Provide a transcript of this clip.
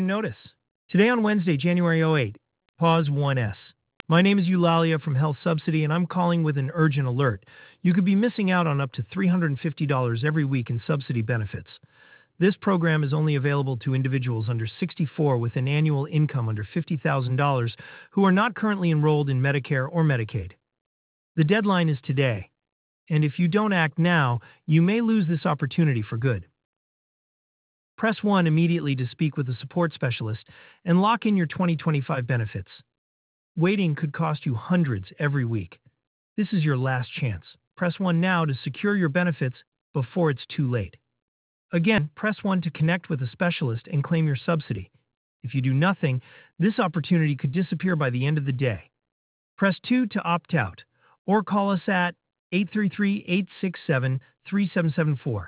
Notice. Today on Wednesday, January 08, pause 1S. My name is Eulalia from Health Subsidy, and I'm calling with an urgent alert. You could be missing out on up to $350 every week in subsidy benefits. This program is only available to individuals under 64 with an annual income under $50,000 who are not currently enrolled in Medicare or Medicaid. The deadline is today, and if you don't act now, you may lose this opportunity for good. Press 1 immediately to speak with a support specialist and lock in your 2025 benefits. Waiting could cost you hundreds every week. This is your last chance. Press 1 now to secure your benefits before it's too late. Again, press 1 to connect with a specialist and claim your subsidy. If you do nothing, this opportunity could disappear by the end of the day. Press 2 to opt out, or call us at 833-867-3774.